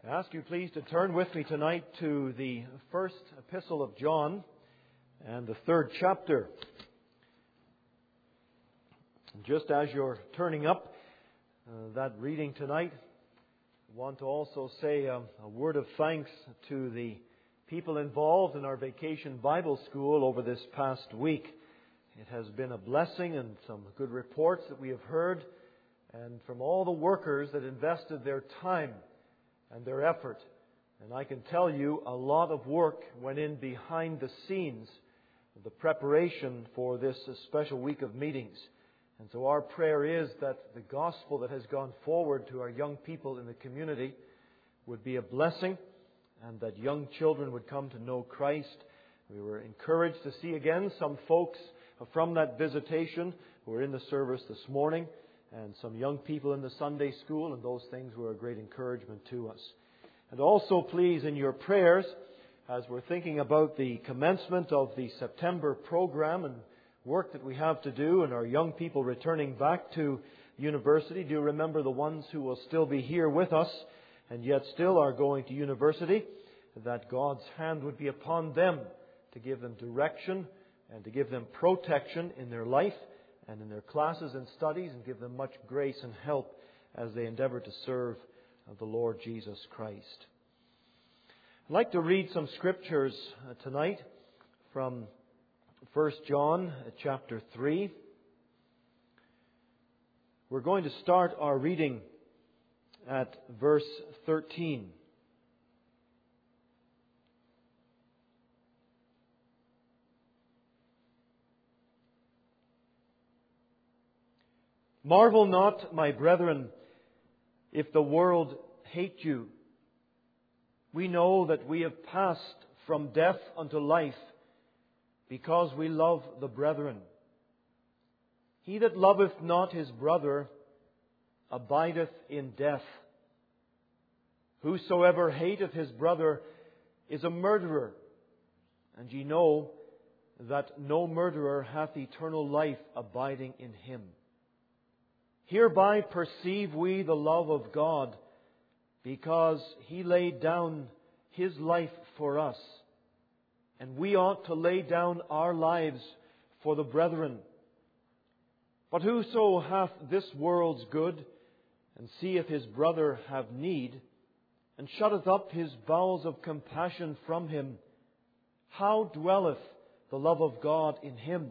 I ask you please to turn with me tonight to the first epistle of John and the third chapter. Just as you're turning up that reading tonight, I want to also say a word of thanks to the people involved in our Vacation Bible School over this past week. It has been a blessing, and some good reports that we have heard, and from all the workers that invested their time and their effort. And I can tell you a lot of work went in behind the scenes of the preparation for this special week of meetings. And so our prayer is that the gospel that has gone forward to our young people in the community would be a blessing, and that young children would come to know Christ. We were encouraged to see again some folks from that visitation who were in the service this morning, and some young people in the Sunday school, and those things were a great encouragement to us. And also please, in your prayers, as we're thinking about the commencement of the September program and work that we have to do, and our young people returning back to university, do remember the ones who will still be here with us and yet still are going to university, that God's hand would be upon them to give them direction and to give them protection in their life and in their classes and studies, and give them much grace and help as they endeavor to serve the Lord Jesus Christ. I'd like to read some scriptures tonight from 1 John chapter 3. We're going to start our reading at verse 13. Marvel not, my brethren, if the world hate you. We know that we have passed from death unto life, because we love the brethren. He that loveth not his brother abideth in death. Whosoever hateth his brother is a murderer, and ye know that no murderer hath eternal life abiding in him. Hereby perceive we the love of God, because He laid down His life for us, and we ought to lay down our lives for the brethren. But whoso hath this world's good, and seeth his brother have need, and shutteth up his bowels of compassion from him, how dwelleth the love of God in him?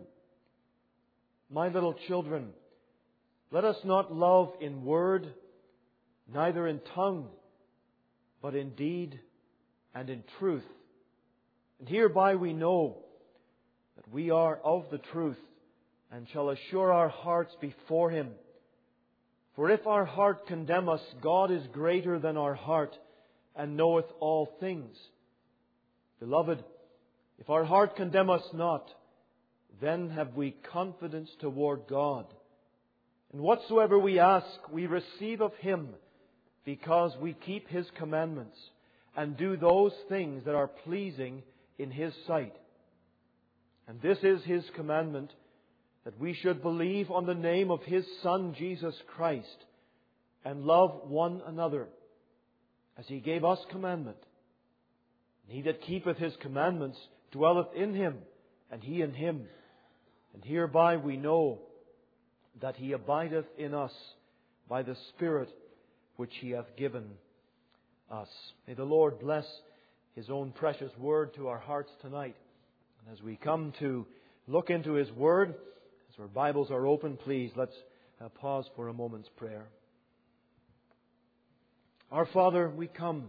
My little children, let us not love in word, neither in tongue, but in deed and in truth. And hereby we know that we are of the truth, and shall assure our hearts before Him. For if our heart condemn us, God is greater than our heart, and knoweth all things. Beloved, if our heart condemn us not, then have we confidence toward God. And whatsoever we ask, we receive of Him, because we keep His commandments, and do those things that are pleasing in His sight. And this is His commandment, that we should believe on the name of His Son, Jesus Christ, and love one another, as He gave us commandment. And he that keepeth His commandments dwelleth in Him, and He in him. And hereby we know that He abideth in us by the Spirit which He hath given us. May the Lord bless His own precious word to our hearts tonight. And as we come to look into His word, as our Bibles are open, please let's pause for a moment's prayer. Our Father, we come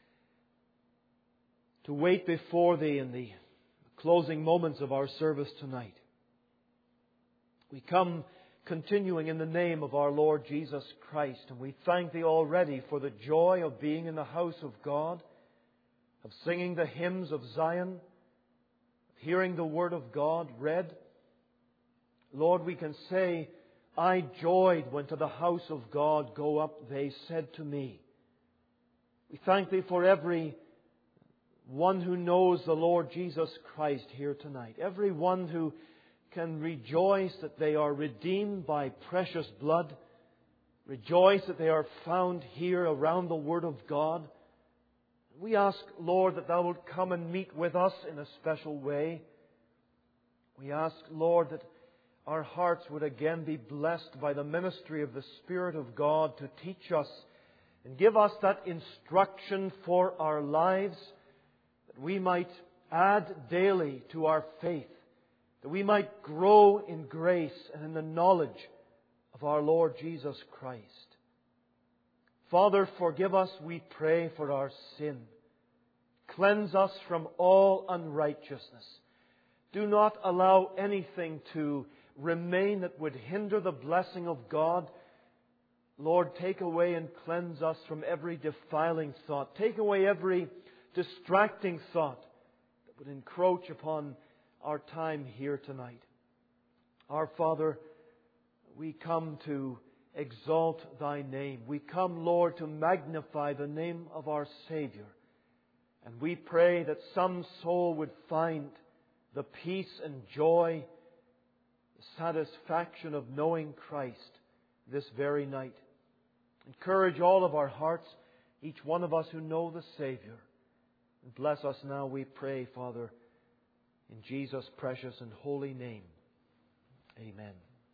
to wait before Thee in the closing moments of our service tonight. We come continuing in the name of our Lord Jesus Christ, and we thank Thee already for the joy of being in the house of God, of singing the hymns of Zion, of hearing the Word of God read. Lord, we can say, I joyed when to the house of God go up, they said to me. We thank Thee for every one who knows the Lord Jesus Christ here tonight, every one who can rejoice that they are redeemed by precious blood, rejoice that they are found here around the Word of God, We ask, Lord, that Thou wilt come and meet with us in a special way. We ask, Lord, that our hearts would again be blessed by the ministry of the Spirit of God to teach us and give us that instruction for our lives, that we might add daily to our faith, that we might grow in grace and in the knowledge of our Lord Jesus Christ. Father, forgive us, we pray, for our sin. Cleanse us from all unrighteousness. Do not allow anything to remain that would hinder the blessing of God. Lord, take away and cleanse us from every defiling thought. Take away every distracting thought that would encroach upon our time here tonight. Our Father, we come to exalt Thy name. We come, Lord, to magnify the name of our Savior. And we pray that some soul would find the peace and joy, the satisfaction of knowing Christ this very night. Encourage all of our hearts, each one of us who know the Savior. And bless us now, we pray, Father, in Jesus' precious and holy name. Amen.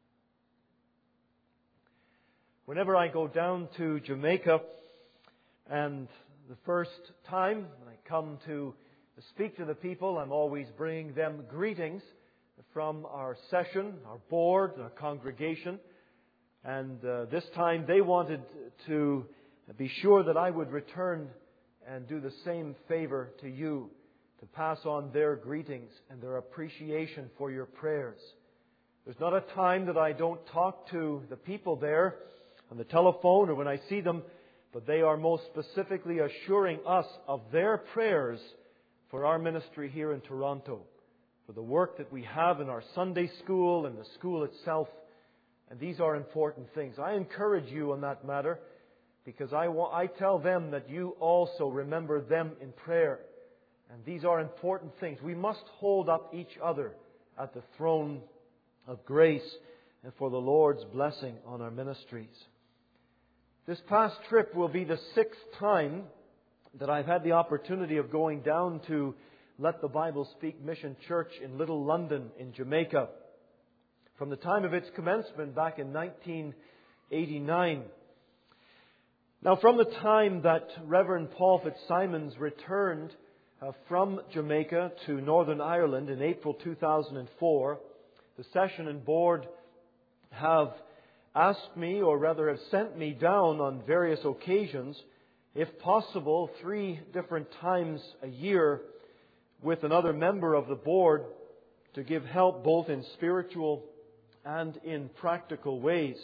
Whenever I go down to Jamaica, and the first time when I come to speak to the people, I'm always bringing them greetings from our session, our board, our congregation. And this time they wanted to be sure that I would return and do the same favor to you, to pass on their greetings and their appreciation for your prayers. There's not a time that I don't talk to the people there on the telephone or when I see them, but they are most specifically assuring us of their prayers for our ministry here in Toronto, for the work that we have in our Sunday school and the school itself. And these are important things. I encourage you on that matter because I tell them that you also remember them in prayer. And these are important things. We must hold up each other at the throne of grace and for the Lord's blessing on our ministries. This past trip will be the 6th time that I've had the opportunity of going down to Let the Bible Speak Mission Church in Little London in Jamaica. From the time of its commencement back in 1989. Now, from the time that Reverend Paul Fitzsimons returned from Jamaica to Northern Ireland in April 2004, the session and board have asked me, or rather have sent me down on various occasions, if possible, 3 different times a year with another member of the board to give help both in spiritual and in practical ways.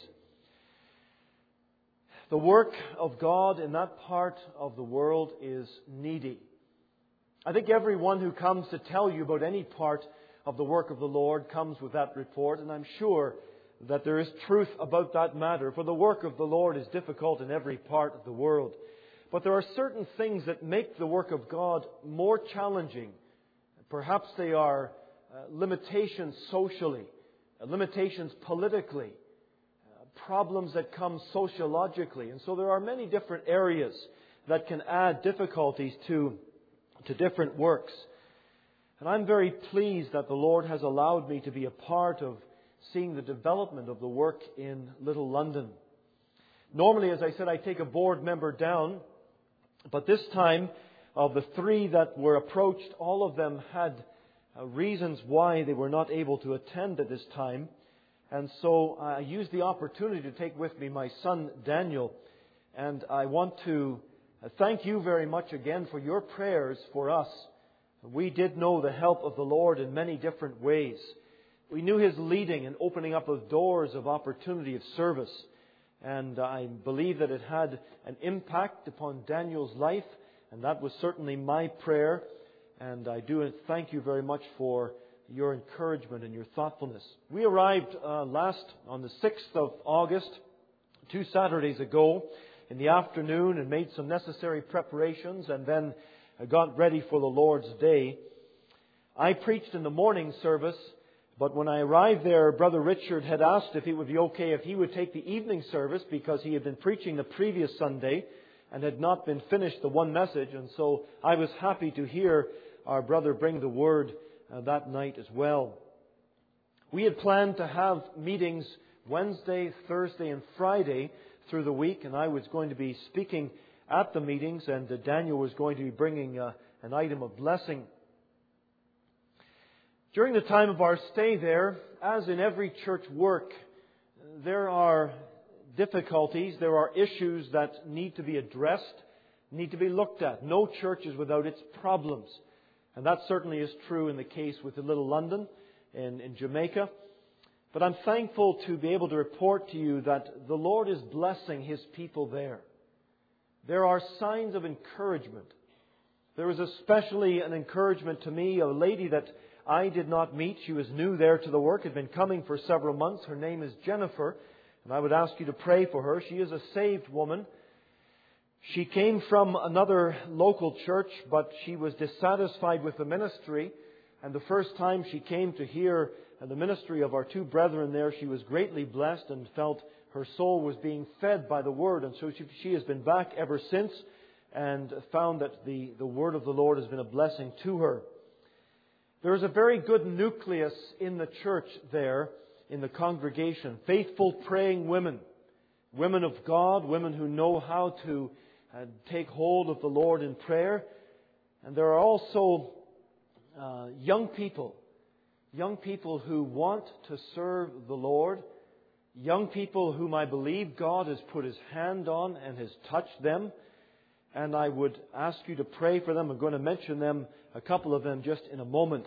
The work of God in that part of the world is needy. I think everyone who comes to tell you about any part of the work of the Lord comes with that report, and I'm sure that there is truth about that matter, for the work of the Lord is difficult in every part of the world. But there are certain things that make the work of God more challenging. Perhaps they are limitations socially, limitations politically, problems that come sociologically. And so there are many different areas that can add difficulties to different works. And I'm very pleased that the Lord has allowed me to be a part of seeing the development of the work in Little London. Normally, as I said, I take a board member down, but this time, of the 3 that were approached, all of them had reasons why they were not able to attend at this time. And so I used the opportunity to take with me my son Daniel. And I want to thank you very much again for your prayers for us. We did know the help of the Lord in many different ways. We knew His leading and opening up of doors of opportunity of service. And I believe that it had an impact upon Daniel's life. And that was certainly my prayer. And I do thank you very much for your encouragement and your thoughtfulness. We arrived on the 6th of August, 2 Saturdays ago, in the afternoon and made some necessary preparations and then got ready for the Lord's Day. I preached in the morning service, but when I arrived there, Brother Richard had asked if it would be okay if he would take the evening service because he had been preaching the previous Sunday. and had not been finished the one message. And so I was happy to hear our brother bring the word that night as well. We had planned to have meetings Wednesday, Thursday and Friday through the week, and I was going to be speaking at the meetings, and Daniel was going to be bringing an item of blessing. During the time of our stay there, as in every church work, there are difficulties, there are issues that need to be addressed, need to be looked at. No church is without its problems. And that certainly is true in the case with the Little London in Jamaica. But I'm thankful to be able to report to you that the Lord is blessing His people there. There are signs of encouragement. There was especially an encouragement to me, a lady that I did not meet. She was new there to the work, had been coming for several months. Her name is Jennifer, and I would ask you to pray for her. She is a saved woman. She came from another local church, but she was dissatisfied with the ministry. And the first time she came to hear the ministry of our two brethren there, she was greatly blessed and felt her soul was being fed by the Word. And so she has been back ever since and found that the Word of the Lord has been a blessing to her. There is a very good nucleus in the church there, in the congregation. Faithful praying women. Women of God, women who know how to take hold of the Lord in prayer. And there are also young people who want to serve the Lord. Young people whom I believe God has put His hand on and has touched them. And I would ask you to pray for them. I'm going to mention them, a couple of them, just in a moment.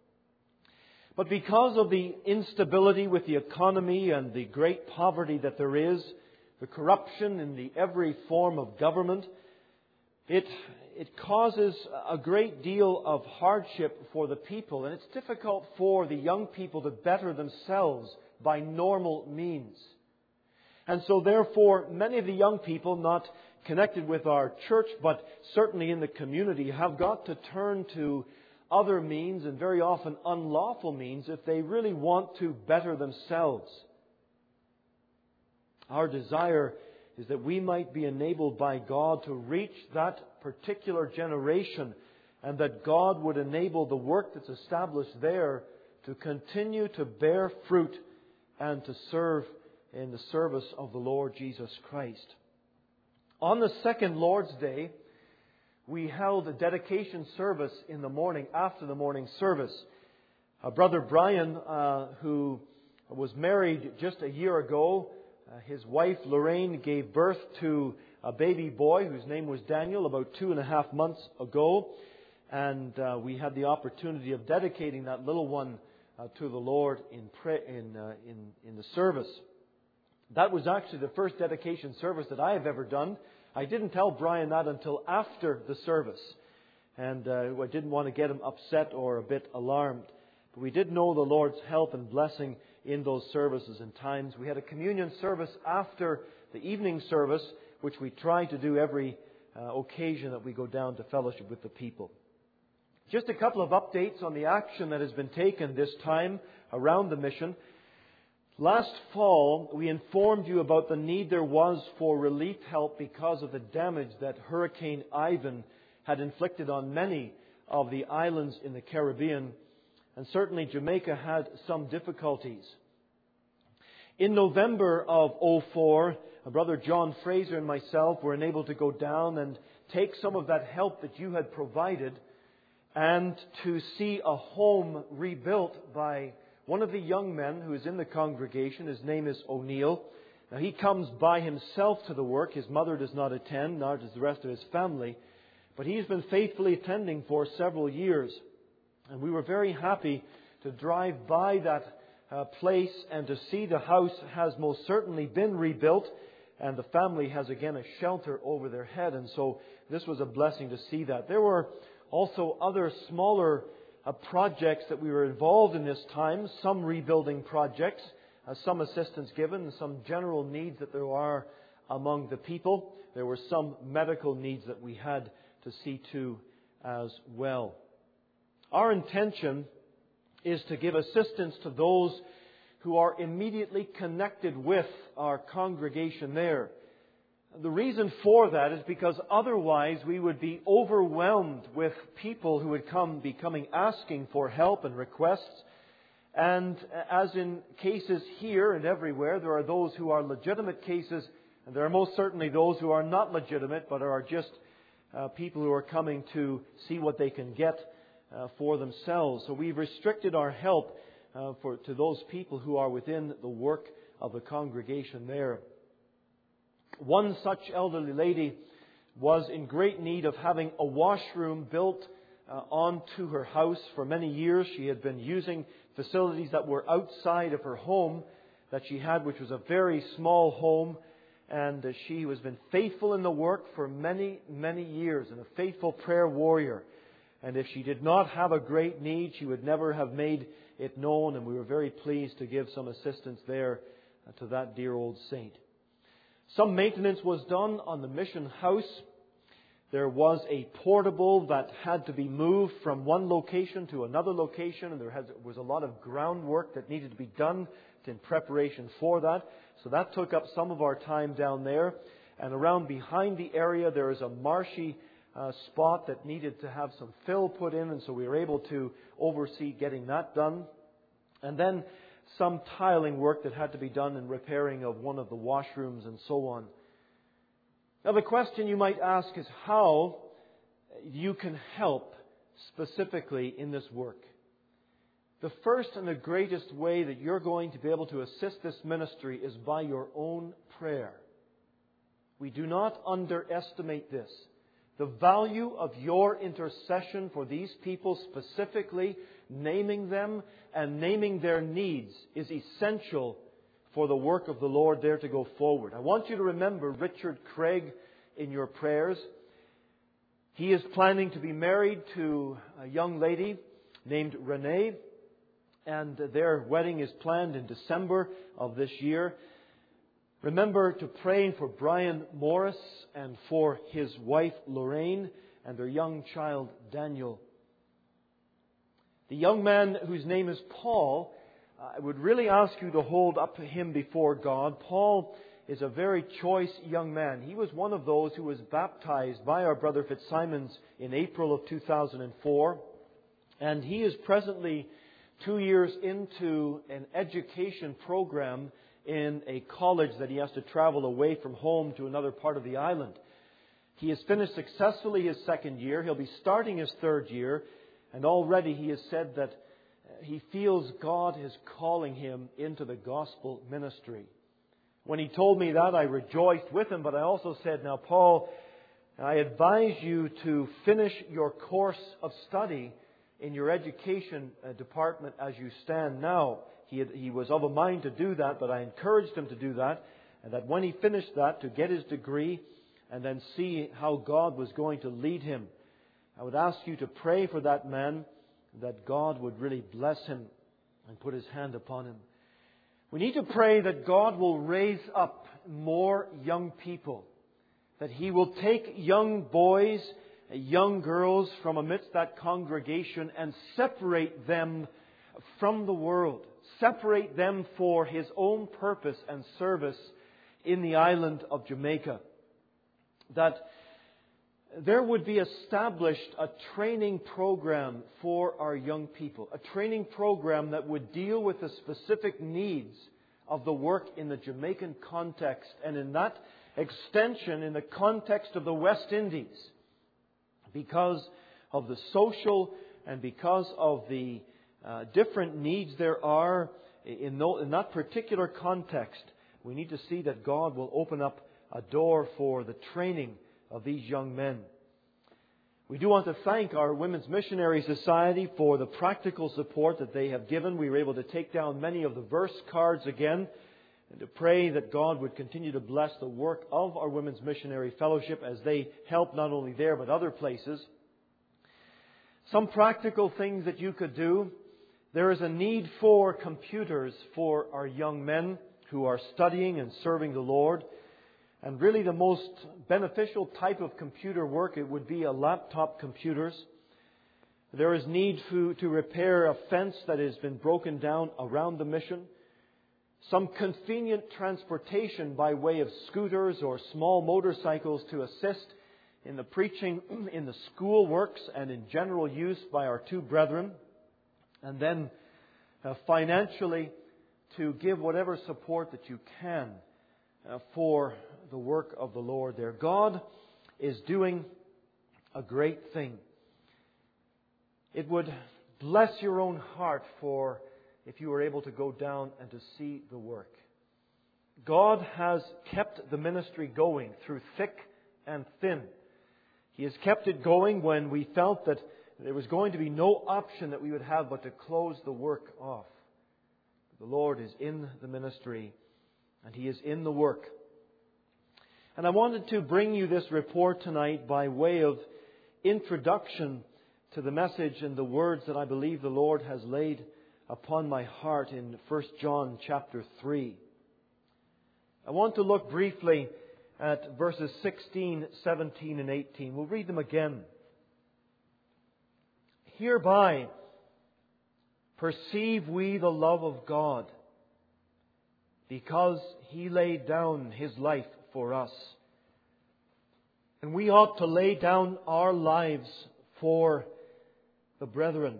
But because of the instability with the economy and the great poverty that there is, the corruption in every form of government, it causes a great deal of hardship for the people. And it's difficult for the young people to better themselves by normal means. And so therefore, many of the young people, not connected with our church, but certainly in the community, have got to turn to other means, and very often unlawful means, if they really want to better themselves. Our desire is that we might be enabled by God to reach that particular generation, and that God would enable the work that's established there to continue to bear fruit and to serve in the service of the Lord Jesus Christ. On the second Lord's Day, we held a dedication service in the morning, after the morning service. Brother Brian, who was married just a year ago, his wife Lorraine gave birth to a baby boy whose name was Daniel about 2.5 months ago. And we had the opportunity of dedicating that little one to the Lord in the service. That was actually the first dedication service that I have ever done. I didn't tell Brian that until after the service. And I didn't want to get him upset or a bit alarmed. But we did know the Lord's help and blessing in those services and times. We had a communion service after the evening service, which we try to do every occasion that we go down to fellowship with the people. Just a couple of updates on the action that has been taken this time around the mission. Last fall, we informed you about the need there was for relief help because of the damage that Hurricane Ivan had inflicted on many of the islands in the Caribbean. And certainly Jamaica had some difficulties. In November of 2004, Brother John Fraser and myself were enabled to go down and take some of that help that you had provided and to see a home rebuilt by one of the young men who is in the congregation. His name is O'Neill. Now, he comes by himself to the work. His mother does not attend, nor does the rest of his family. But he's been faithfully attending for several years. And we were very happy to drive by that place and to see the house has most certainly been rebuilt. And the family has again a shelter over their head. And so this was a blessing to see that. There were also other smaller projects that we were involved in this time, some rebuilding projects, some assistance given, some general needs that there are among the people. There were some medical needs that we had to see to as well. Our intention is to give assistance to those who are immediately connected with our congregation there. The reason for that is because otherwise we would be overwhelmed with people who would be coming asking for help and requests. And as in cases here and everywhere, there are those who are legitimate cases, and there are most certainly those who are not legitimate, but are just people who are coming to see what they can get for themselves. So we've restricted our help to those people who are within the work of the congregation there. One such elderly lady was in great need of having a washroom built onto her house. For many years she had been using facilities that were outside of her home that she had, which was a very small home. And she has been faithful in the work for many, many years and a faithful prayer warrior. And if she did not have a great need, she would never have made it known. And we were very pleased to give some assistance there to that dear old saint. Some maintenance was done on the mission house. There was a portable that had to be moved from one location to another location, and there was a lot of groundwork that needed to be done in preparation for that. So that took up some of our time down there. And around behind the area there is a marshy spot that needed to have some fill put in, and so we were able to oversee getting that done. And then some tiling work that had to be done in repairing of one of the washrooms and so on. Now the question you might ask is how you can help specifically in this work. The first and the greatest way that you're going to be able to assist this ministry is by your own prayer. We do not underestimate this. The value of your intercession for these people, specifically naming them and naming their needs, is essential for the work of the Lord there to go forward. I want you to remember Richard Craig in your prayers. He is planning to be married to a young lady named Renee, and their wedding is planned in December of this year. Remember to pray for Brian Morris and for his wife Lorraine and their young child Daniel. The young man whose name is Paul, I would really ask you to hold up him before God. Paul is a very choice young man. He was one of those who was baptized by our brother Fitzsimons in April of 2004. And he is presently 2 years into an education program in a college that he has to travel away from home to another part of the island. He has finished successfully his second year. He'll be starting his third year. And already he has said that he feels God is calling him into the gospel ministry. When he told me that, I rejoiced with him, but I also said, now Paul, I advise you to finish your course of study in your education department as you stand now. He was of a mind to do that, but I encouraged him to do that, and that when he finished that, to get his degree and then see how God was going to lead him. I would ask you to pray for that man, that God would really bless him and put His hand upon him. We need to pray that God will raise up more young people, that He will take young boys, young girls from amidst that congregation and separate them from the world. Separate them for His own purpose and service in the island of Jamaica. That there would be established a training program for our young people. A training program that would deal with the specific needs of the work in the Jamaican context, and in that extension in the context of the West Indies, because of the social and because of the different needs there are in that particular context. We need to see that God will open up a door for the training of these young men. We do want to thank our Women's Missionary Society for the practical support that they have given. We were able to take down many of the verse cards again, and to pray that God would continue to bless the work of our Women's Missionary Fellowship as they help not only there but other places. Some practical things that you could do. There is a need for computers for our young men who are studying and serving the Lord. And really the most beneficial type of computer work, it would be a laptop computers. There is need to repair a fence that has been broken down around the mission. some convenient transportation by way of scooters or small motorcycles to assist in the preaching, in the school works, and in general use by our two brethren. And then financially to give whatever support that you can for the work of the Lord there. God is doing a great thing. It would bless your own heart for if you were able to go down and to see the work. God has kept the ministry going through thick and thin. He has kept it going when we felt that there was going to be no option that we would have but to close the work off. The Lord is in the ministry and He is in the work. And I wanted to bring you this report tonight by way of introduction to the message and the words that I believe the Lord has laid upon my heart in 1 John chapter 3. I want to look briefly at verses 16, 17 and 18. We'll read them again. Hereby perceive we the love of God, because He laid down His life for us. And we ought to lay down our lives for the brethren.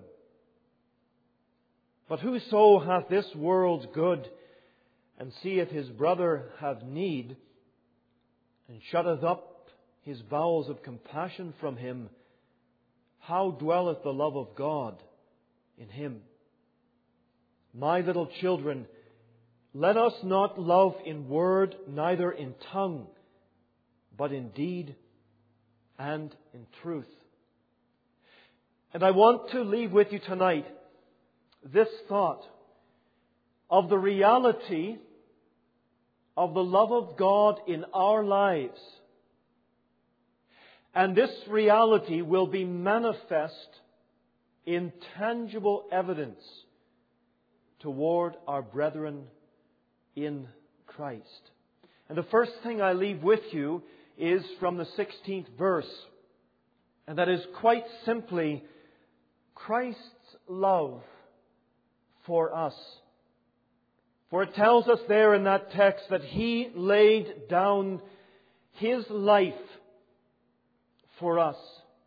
But whoso hath this world's good, and seeth his brother have need, and shutteth up his bowels of compassion from him, how dwelleth the love of God in him? My little children, let us not love in word, neither in tongue, but in deed and in truth. And I want to leave with you tonight this thought of the reality of the love of God in our lives. And this reality will be manifest in tangible evidence toward our brethren in Christ. And the first thing I leave with you is from the 16th verse. And that is quite simply Christ's love for us. For it tells us there in that text that He laid down His life for us.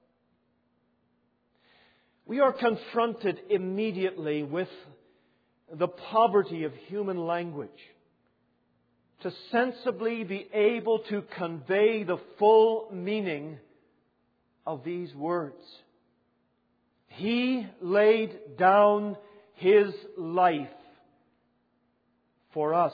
We are confronted immediately with the poverty of human language to sensibly be able to convey the full meaning of these words. He laid down His life for us.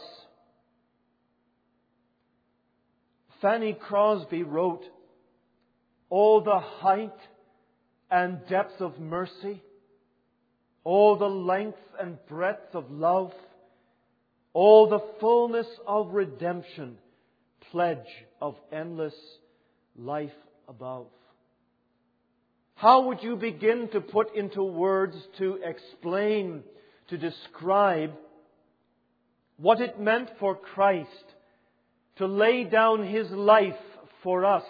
Fanny Crosby wrote, "Oh, the height and depth of mercy, oh, the length and breadth of love, oh, the fullness of redemption, pledge of endless life above." How would you begin to put into words, to explain, to describe what it meant for Christ to lay down His life for us?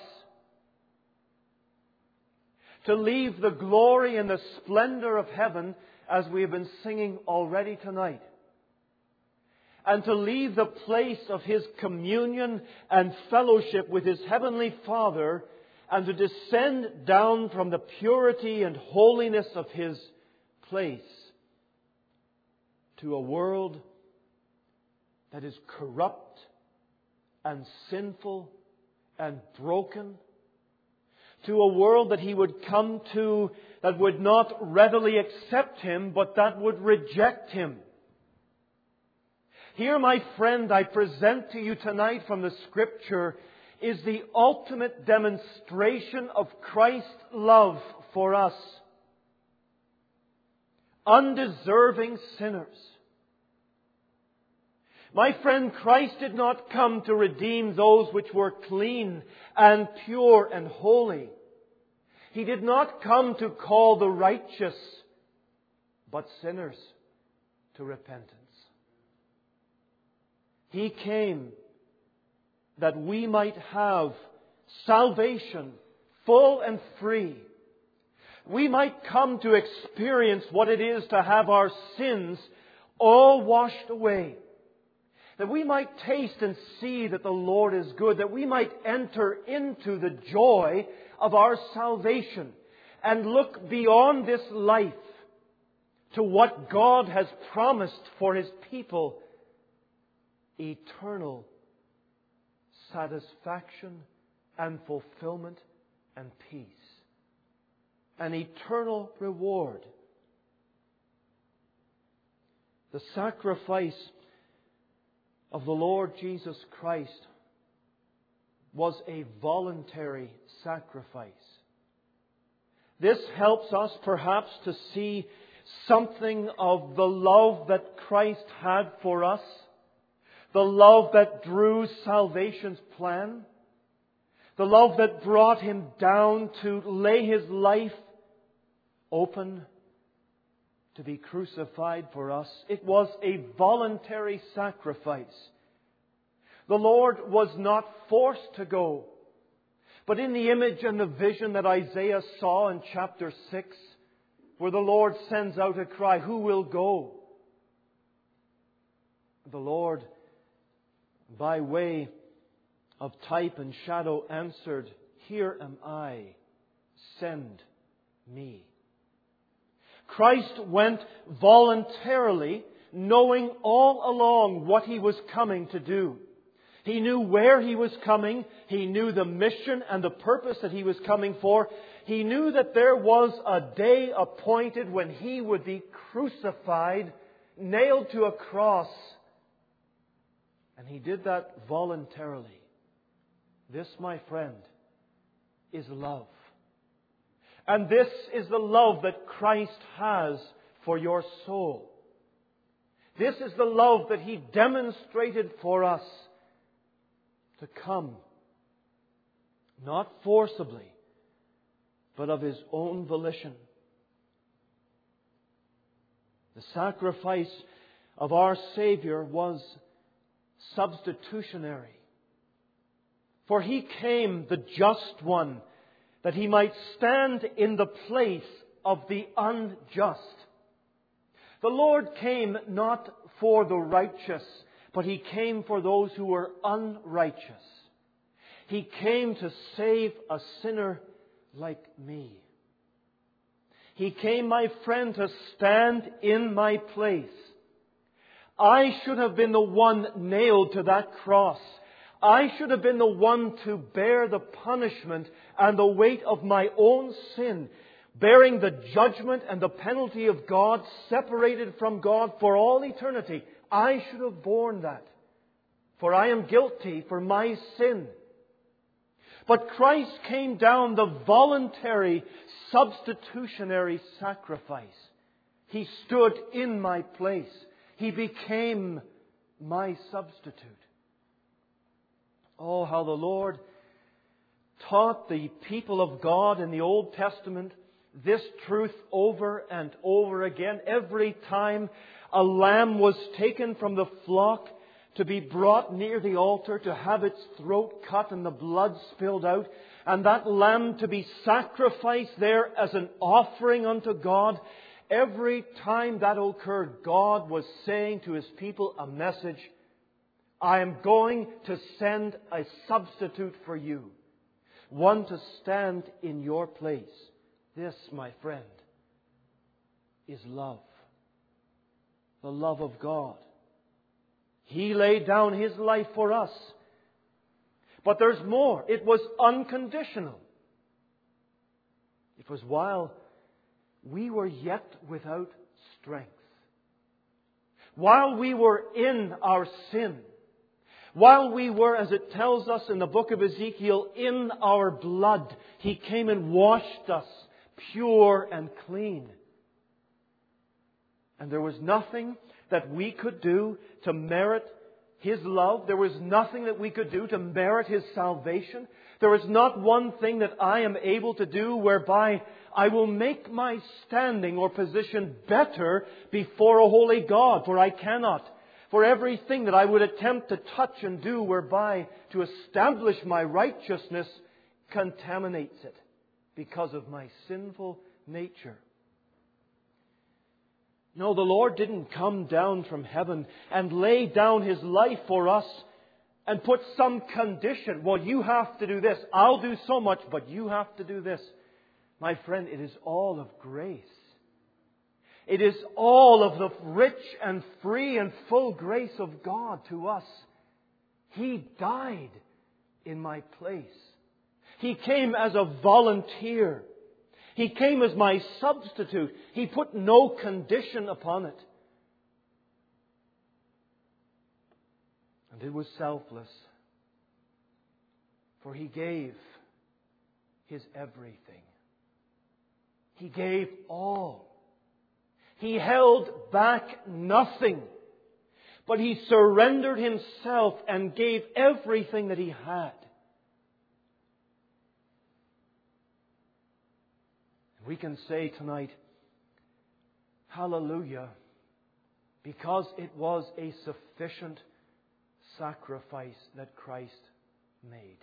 To leave the glory and the splendor of heaven, as we have been singing already tonight, and to leave the place of His communion and fellowship with His Heavenly Father, and to descend down from the purity and holiness of His place to a world that is corrupt and sinful and broken, to a world that He would come to that would not readily accept Him, but that would reject Him. Here, my friend, I present to you tonight from the Scripture is the ultimate demonstration of Christ's love for us. Undeserving sinners. My friend, Christ did not come to redeem those which were clean and pure and holy. He did not come to call the righteous, but sinners to repentance. He came that we might have salvation full and free. We might come to experience what it is to have our sins all washed away. that we might taste and see that the Lord is good, that we might enter into the joy of our salvation and look beyond this life to what God has promised for His people, eternal satisfaction and fulfillment and peace, an eternal reward. The sacrifice of the Lord Jesus Christ was a voluntary sacrifice. This helps us perhaps to see something of the love that Christ had for us, the love that drew salvation's plan, the love that brought Him down to lay His life open to be crucified for us. It was a voluntary sacrifice. The Lord was not forced to go. But in the image and the vision that Isaiah saw in chapter 6, where the Lord sends out a cry, "Who will go?" The Lord, by way of type and shadow, answered, "Here am I, send me." Christ went voluntarily, knowing all along what He was coming to do. He knew where He was coming. He knew the mission and the purpose that He was coming for. He knew that there was a day appointed when He would be crucified, nailed to a cross. And He did that voluntarily. This, my friend, is love. And this is the love that Christ has for your soul. This is the love that He demonstrated for us to come, not forcibly, but of His own volition. The sacrifice of our Savior was substitutionary. For He came, the just one, that He might stand in the place of the unjust. The Lord came not for the righteous, but He came for those who were unrighteous. He came to save a sinner like me. He came, my friend, to stand in my place. I should have been the one nailed to that cross. I should have been the one to bear the punishment and the weight of my own sin, bearing the judgment and the penalty of God, separated from God for all eternity. I should have borne that, for I am guilty for my sin. But Christ came down, the voluntary, substitutionary sacrifice. He stood in my place. He became my substitute. Oh, how the Lord taught the people of God in the Old Testament this truth over and over again. Every time a lamb was taken from the flock to be brought near the altar, to have its throat cut and the blood spilled out, and that lamb to be sacrificed there as an offering unto God, every time that occurred, God was saying to His people a message: I am going to send a substitute for you, one to stand in your place. This, my friend, is love. The love of God. He laid down His life for us. But there's more. It was unconditional. It was while we were yet without strength. While we were in our sin. While we were, as it tells us in the book of Ezekiel, in our blood, He came and washed us pure and clean. And there was nothing that we could do to merit His love. There was nothing that we could do to merit His salvation. There was not one thing that I am able to do whereby I will make my standing or position better before a holy God, for I cannot. For everything that I would attempt to touch and do whereby to establish my righteousness contaminates it because of my sinful nature. No, the Lord didn't come down from heaven and lay down His life for us and put some condition. Well, you have to do this. I'll do so much, but you have to do this. My friend, it is all of grace. It is all of the rich and free and full grace of God to us. He died in my place. He came as a volunteer. He came as my substitute. He put no condition upon it. And it was selfless. For He gave His everything. He gave all. He held back nothing. But He surrendered Himself and gave everything that He had. We can say tonight, hallelujah, because it was a sufficient sacrifice that Christ made.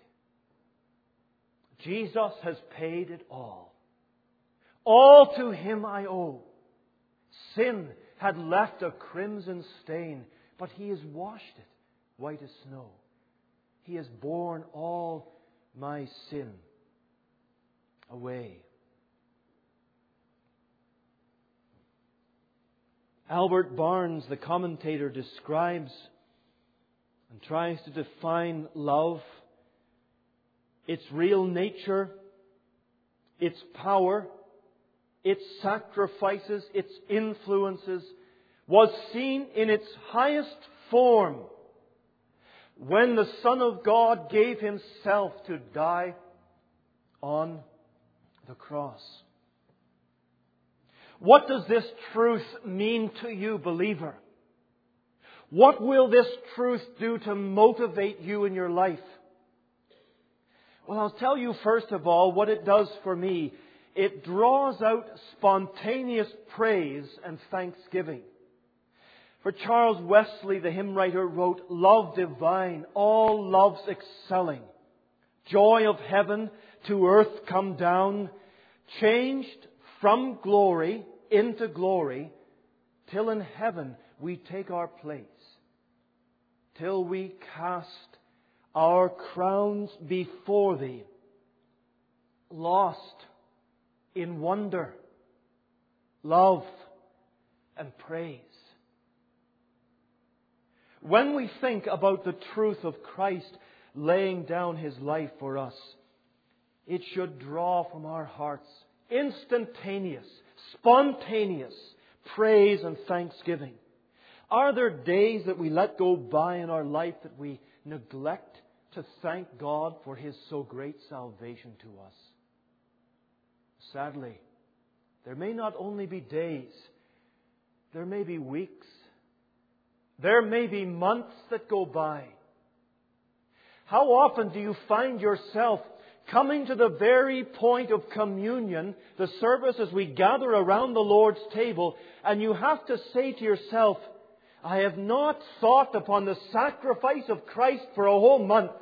Jesus has paid it all. All to Him I owe. Sin had left a crimson stain, but He has washed it white as snow. He has borne all my sin away. Albert Barnes, the commentator, describes and tries to define love, its real nature, its power, its sacrifices, its influences, was seen in its highest form when the Son of God gave Himself to die on the cross. What does this truth mean to you, believer? What will this truth do to motivate you in your life? Well, I'll tell you first of all what it does for me. It draws out spontaneous praise and thanksgiving. For Charles Wesley, the hymn writer, wrote, "Love divine, all loves excelling, joy of heaven to earth come down, changed from glory into glory, till in heaven we take our place, till we cast our crowns before Thee, lost in wonder, love, and praise." When we think about the truth of Christ laying down His life for us, it should draw from our hearts instantaneous, spontaneous praise and thanksgiving. Are there days that we let go by in our life that we neglect to thank God for His so great salvation to us? Sadly, there may not only be days, there may be weeks, there may be months that go by. How often do you find yourself coming to the very point of communion, the service as we gather around the Lord's table, and you have to say to yourself, I have not thought upon the sacrifice of Christ for a whole month.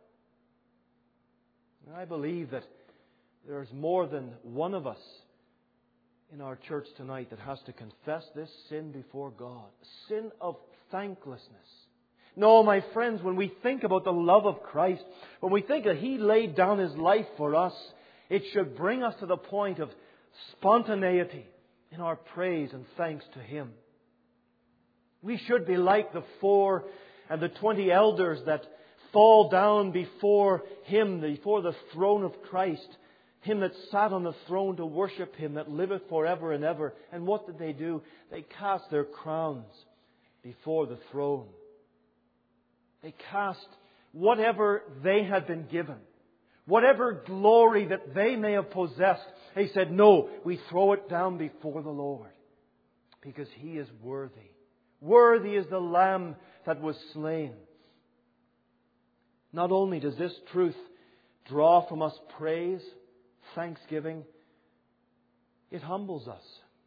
And I believe that there's more than one of us in our church tonight that has to confess this sin before God. Sin of thanklessness. No, my friends, when we think about the love of Christ, when we think that He laid down His life for us, it should bring us to the point of spontaneity in our praise and thanks to Him. We should be like the 4 and the 20 elders that fall down before Him, before the throne of Christ, Him that sat on the throne to worship Him, that liveth forever and ever. And what did they do? They cast their crowns before the throne. They cast whatever they had been given, whatever glory that they may have possessed. They said, no, we throw it down before the Lord because He is worthy. Worthy is the Lamb that was slain. Not only does this truth draw from us praise, thanksgiving, it humbles us.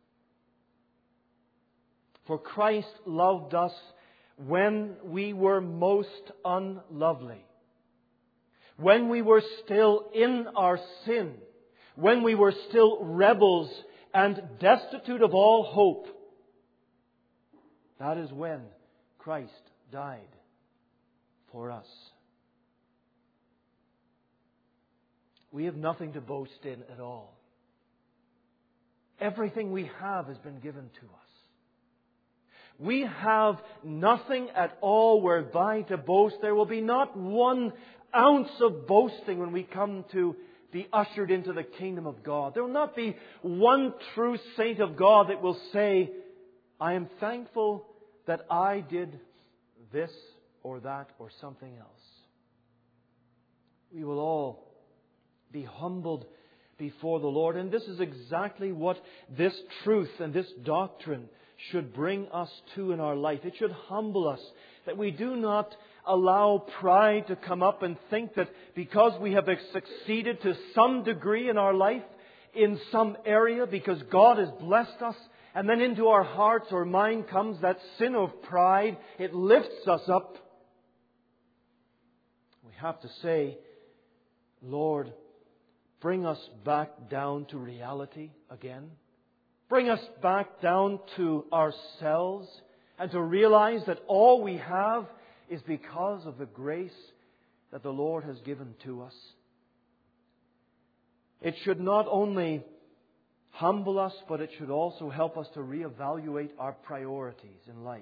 For Christ loved us when we were most unlovely, when we were still in our sin, when we were still rebels and destitute of all hope. That is when Christ died for us. We have nothing to boast in at all. Everything we have has been given to us. We have nothing at all whereby to boast. There will be not 1 ounce of boasting when we come to be ushered into the kingdom of God. There will not be one true saint of God that will say, I am thankful that I did this or that or something else. We will all be humbled before the Lord. And this is exactly what this truth and this doctrine should bring us to in our life. It should humble us, that we do not allow pride to come up and think that because we have succeeded to some degree in our life, in some area, because God has blessed us, and then into our hearts or mind comes that sin of pride. It lifts us up. We have to say, Lord, bring us back down to reality again. Bring us back down to ourselves and to realize that all we have is because of the grace that the Lord has given to us. It should not only humble us, but it should also help us to reevaluate our priorities in life.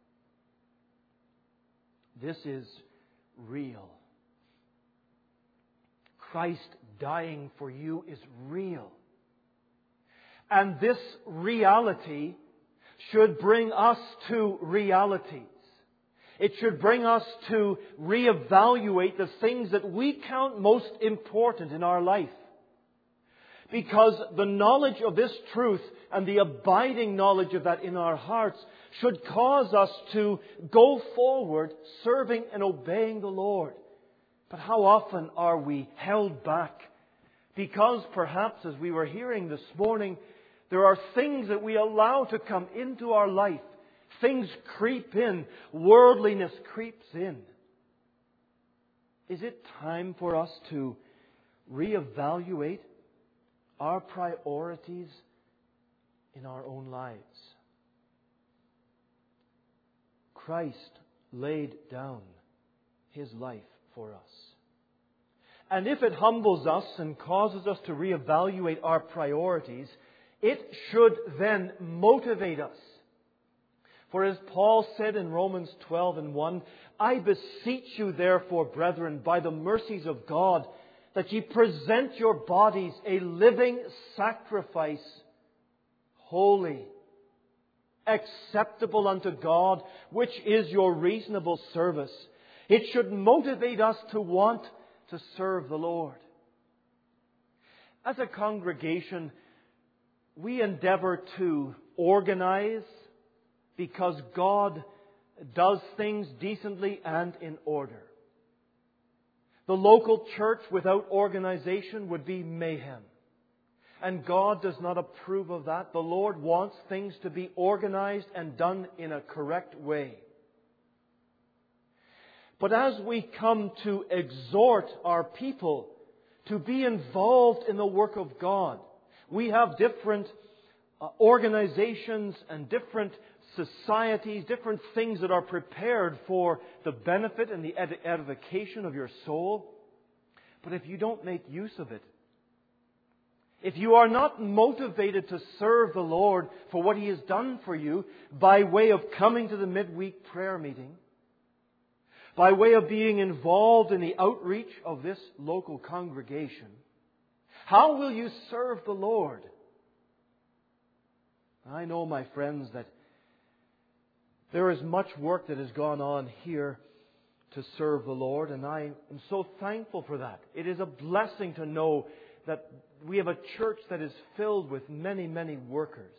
This is real. Christ dying for you is real. And this reality should bring us to realities. It should bring us to reevaluate the things that we count most important in our life. Because the knowledge of this truth and the abiding knowledge of that in our hearts should cause us to go forward serving and obeying the Lord. But how often are we held back? Because perhaps, as we were hearing this morning, there are things that we allow to come into our life. Things creep in. Worldliness creeps in. Is it time for us to reevaluate our priorities in our own lives? Christ laid down His life for us. And if it humbles us and causes us to reevaluate our priorities, it should then motivate us. For as Paul said in Romans 12:1, I beseech you therefore, brethren, by the mercies of God, that ye present your bodies a living sacrifice, holy, acceptable unto God, which is your reasonable service. It should motivate us to want to serve the Lord. As a congregation, we endeavor to organize because God does things decently and in order. The local church without organization would be mayhem. And God does not approve of that. The Lord wants things to be organized and done in a correct way. But as we come to exhort our people to be involved in the work of God, we have different organizations and different societies, different things that are prepared for the benefit and the edification of your soul. But if you don't make use of it, if you are not motivated to serve the Lord for what He has done for you by way of coming to the midweek prayer meeting, by way of being involved in the outreach of this local congregation, how will you serve the Lord? I know, my friends, that there is much work that has gone on here to serve the Lord, and I am so thankful for that. It is a blessing to know that we have a church that is filled with many, many workers.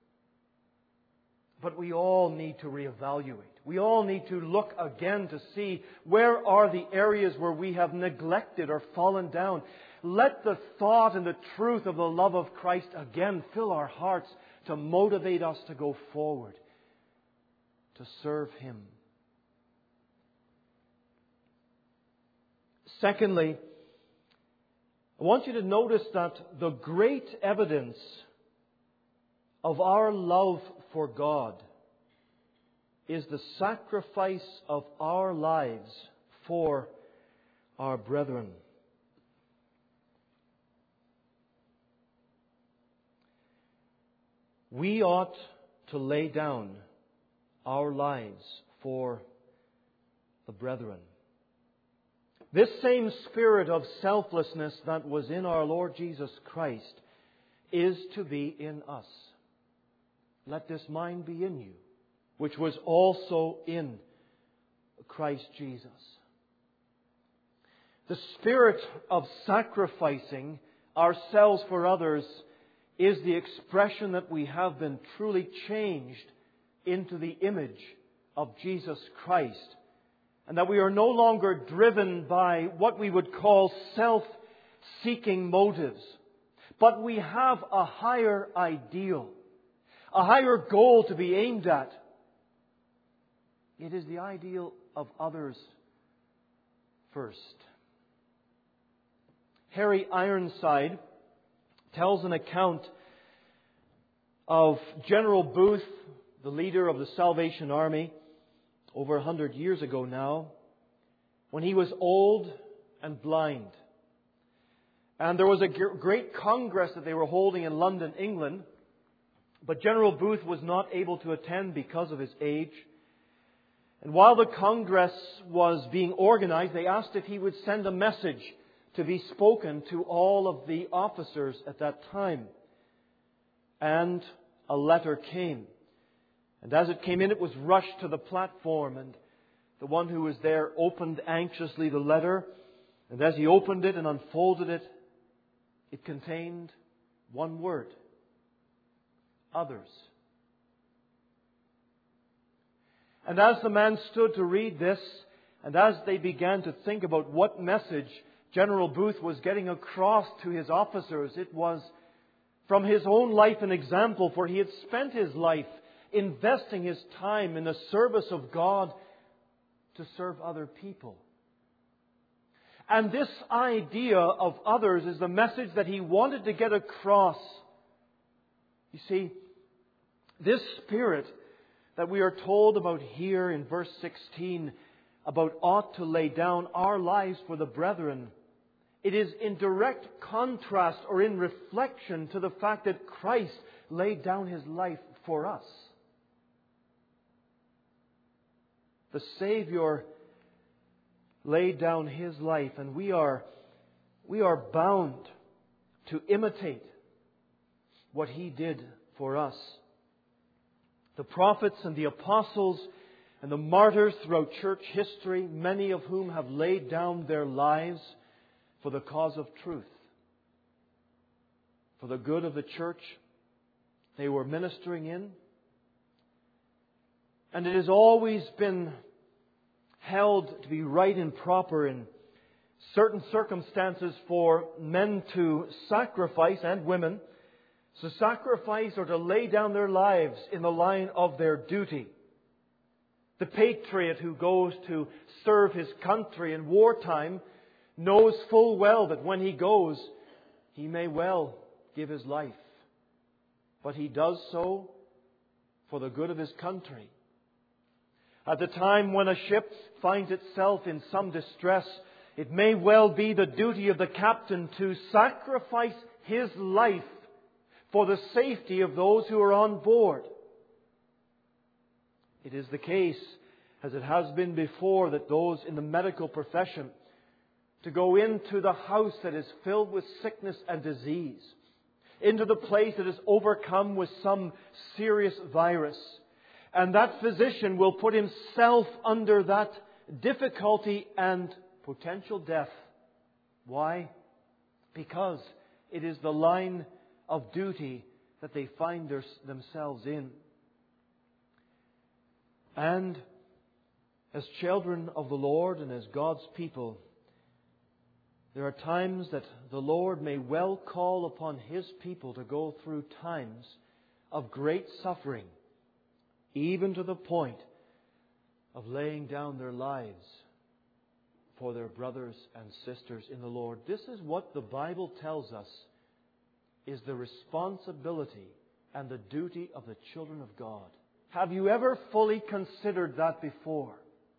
But we all need to reevaluate. We all need to look again to see where are the areas where we have neglected or fallen down. Let the thought and the truth of the love of Christ again fill our hearts to motivate us to go forward, to serve Him. Secondly, I want you to notice that the great evidence of our love for God is the sacrifice of our lives for our brethren. We ought to lay down our lives for the brethren. This same spirit of selflessness that was in our Lord Jesus Christ is to be in us. Let this mind be in you, which was also in Christ Jesus. The spirit of sacrificing ourselves for others is the expression that we have been truly changed into the image of Jesus Christ, and that we are no longer driven by what we would call self-seeking motives, but we have a higher ideal, a higher goal to be aimed at. It is the ideal of others first. Harry Ironside tells an account of General Booth, the leader of the Salvation Army, over 100 years ago now, when he was old and blind. And there was a great congress that they were holding in London, England, but General Booth was not able to attend because of his age. And while the congress was being organized, they asked if he would send a message to be spoken to all of the officers at that time. And a letter came. And as it came in, it was rushed to the platform. And the one who was there opened anxiously the letter. And as he opened it and unfolded it, it contained one word: others. And as the man stood to read this, and as they began to think about what message General Booth was getting across to his officers, it was from his own life an example, for he had spent his life investing his time in the service of God to serve other people. And this idea of others is the message that he wanted to get across. You see, this spirit that we are told about here in verse 16, about ought to lay down our lives for the brethren, it is in direct contrast or in reflection to the fact that Christ laid down His life for us. The Savior laid down His life, and we are bound to imitate what He did for us. The prophets and the apostles and the martyrs throughout church history, many of whom have laid down their lives for the cause of truth, for the good of the church they were ministering in. And it has always been held to be right and proper in certain circumstances for men to sacrifice, and women, to sacrifice or to lay down their lives in the line of their duty. The patriot who goes to serve his country in wartime knows full well that when he goes, he may well give his life. But he does so for the good of his country. At the time when a ship finds itself in some distress, it may well be the duty of the captain to sacrifice his life for the safety of those who are on board. It is the case, as it has been before, that those in the medical profession to go into the house that is filled with sickness and disease, into the place that is overcome with some serious virus, and that physician will put himself under that difficulty and potential death. Why? Because it is the line of duty that they find themselves in. And as children of the Lord and as God's people, there are times that the Lord may well call upon His people to go through times of great suffering, even to the point of laying down their lives for their brothers and sisters in the Lord. This is what the Bible tells us is the responsibility and the duty of the children of God. Have you ever fully considered that before?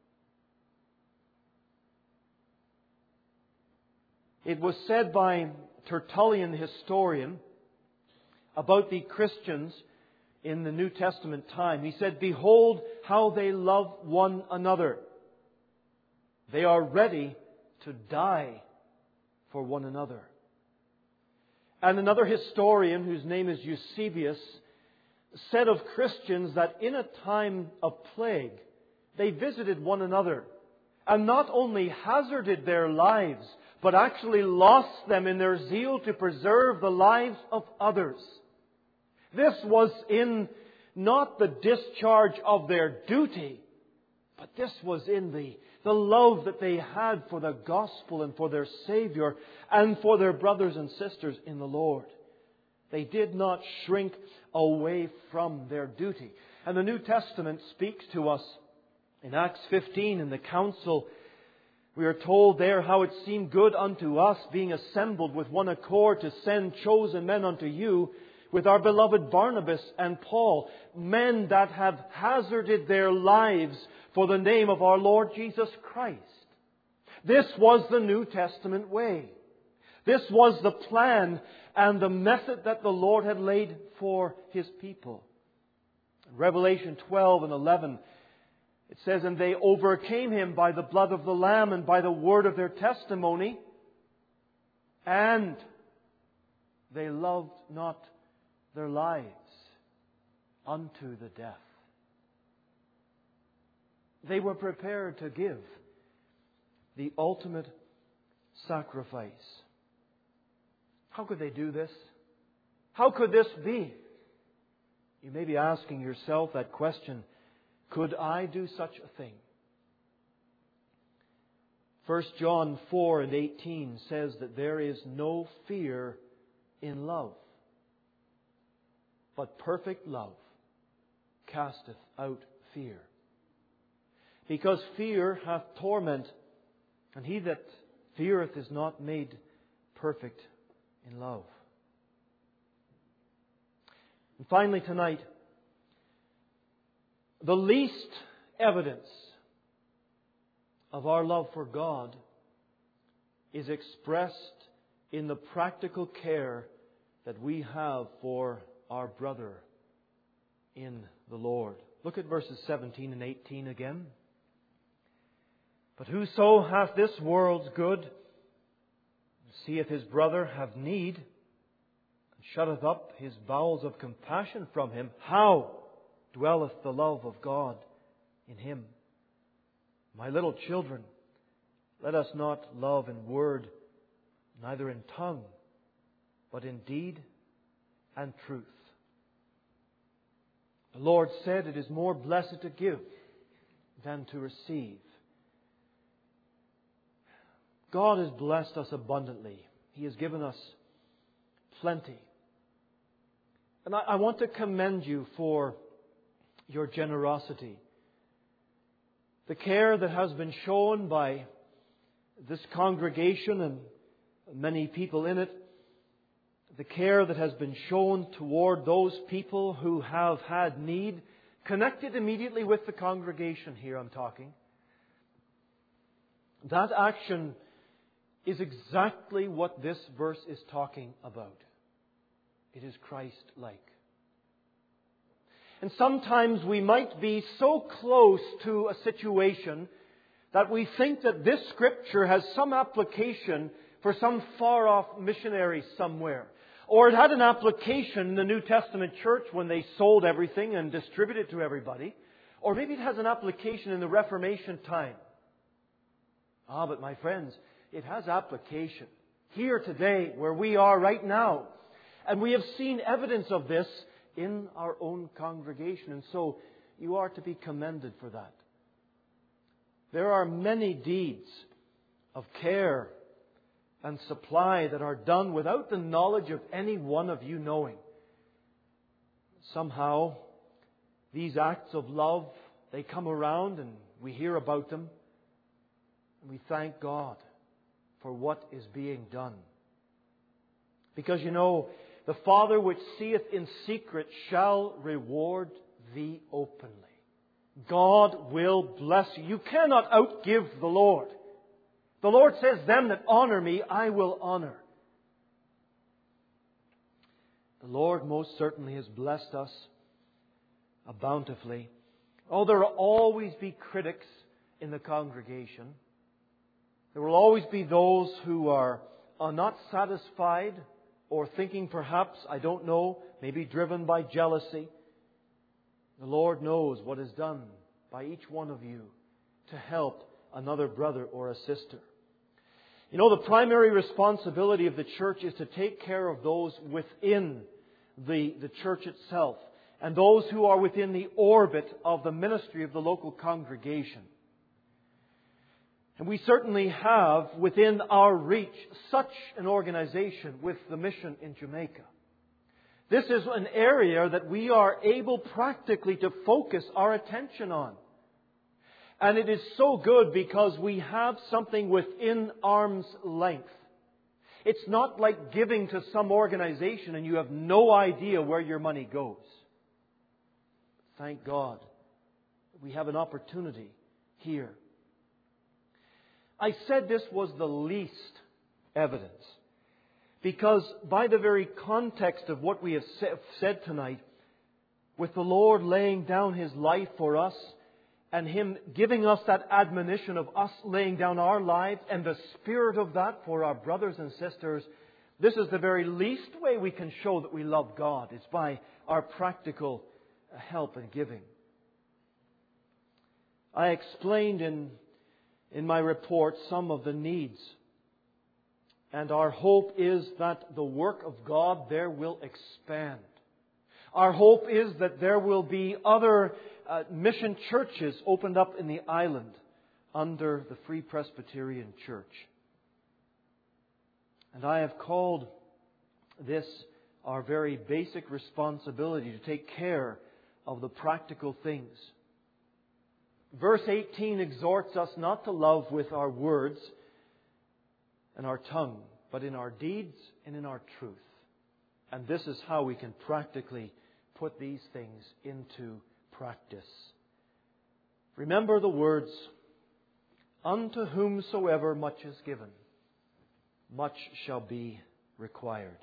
It was said by Tertullian, the historian, about the Christians in the New Testament time. He said, "Behold how they love one another. They are ready to die for one another." And another historian, whose name is Eusebius, said of Christians that in a time of plague, they visited one another and not only hazarded their lives, but actually lost them in their zeal to preserve the lives of others. This was in not the discharge of their duty, but this was in the love that they had for the gospel and for their Savior and for their brothers and sisters in the Lord. They did not shrink away from their duty. And the New Testament speaks to us in Acts 15 in the council. We are told there how it seemed good unto us, being assembled with one accord, to send chosen men unto you, with our beloved Barnabas and Paul, men that have hazarded their lives for the name of our Lord Jesus Christ. This was the New Testament way. This was the plan and the method that the Lord had laid for His people. In Revelation 12 and 11, it says, "And they overcame him by the blood of the Lamb and by the word of their testimony, and they loved not their lives unto the death." They were prepared to give the ultimate sacrifice. How could they do this? How could this be? You may be asking yourself that question. Could I do such a thing? 1 John 4 and 18 says that there is no fear in love, but perfect love casteth out fear. Because fear hath torment, and he that feareth is not made perfect in love. And finally tonight, the least evidence of our love for God is expressed in the practical care that we have for our brother in the Lord. Look at verses 17 and 18 again. "But whoso hath this world's good, and seeth his brother have need, and shutteth up his bowels of compassion from him, how dwelleth the love of God in him? My little children, let us not love in word, neither in tongue, but in deed and truth." The Lord said, "It is more blessed to give than to receive." God has blessed us abundantly. He has given us plenty. And I want to commend you for your generosity. The care that has been shown by this congregation and many people in it, the care that has been shown toward those people who have had need, connected immediately with the congregation here I'm talking. That action is exactly what this verse is talking about. It is Christ-like. And sometimes we might be so close to a situation that we think that this Scripture has some application for some far-off missionary somewhere. Or it had an application in the New Testament church when they sold everything and distributed it to everybody. Or maybe it has an application in the Reformation time. But my friends, it has application here today where we are right now. And we have seen evidence of this in our own congregation. And so you are to be commended for that. There are many deeds of care and supply that are done without the knowledge of any one of you knowing. Somehow, these acts of love, they come around and we hear about them. And we thank God for what is being done. Because you know, the Father which seeth in secret shall reward thee openly. God will bless you. You cannot outgive the Lord. The Lord says, them that honor me, I will honor. The Lord most certainly has blessed us bountifully. Oh, there will always be critics in the congregation. There will always be those who are not satisfied or thinking perhaps, I don't know, maybe driven by jealousy. The Lord knows what is done by each one of you to help another brother or a sister. You know, the primary responsibility of the church is to take care of those within the church itself and those who are within the orbit of the ministry of the local congregation. And we certainly have within our reach such an organization with the mission in Jamaica. This is an area that we are able practically to focus our attention on. And it is so good because we have something within arm's length. It's not like giving to some organization and you have no idea where your money goes. Thank God we have an opportunity here. I said this was the least evidence because by the very context of what we have said tonight, with the Lord laying down His life for us and Him giving us that admonition of us laying down our lives and the spirit of that for our brothers and sisters, this is the very least way we can show that we love God. It's by our practical help and giving. I explained in my report some of the needs. And our hope is that the work of God there will expand. Our hope is that there will be other mission churches opened up in the island under the Free Presbyterian Church. And I have called this our very basic responsibility to take care of the practical things. Verse 18 exhorts us not to love with our words and our tongue, but in our deeds and in our truth. And this is how we can practically put these things into practice. Remember the words, unto whomsoever much is given, much shall be required.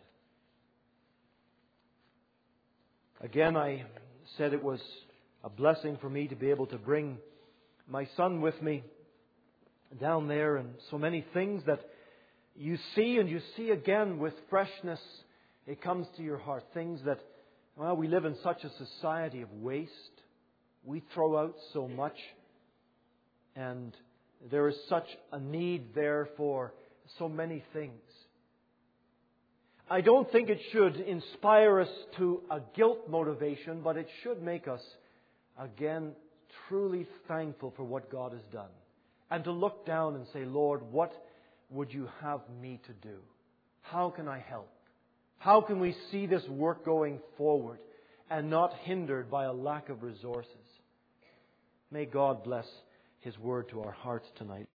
Again, I said it was a blessing for me to be able to bring my son with me down there, and so many things that you see and you see again with freshness. It comes to your heart. Things that, well, we live in such a society of waste. We throw out so much. And there is such a need there for so many things. I don't think it should inspire us to a guilt motivation, but it should make us, again, truly thankful for what God has done. And to look down and say, Lord, what would you have me to do? How can I help? How can we see this work going forward and not hindered by a lack of resources? May God bless His word to our hearts tonight.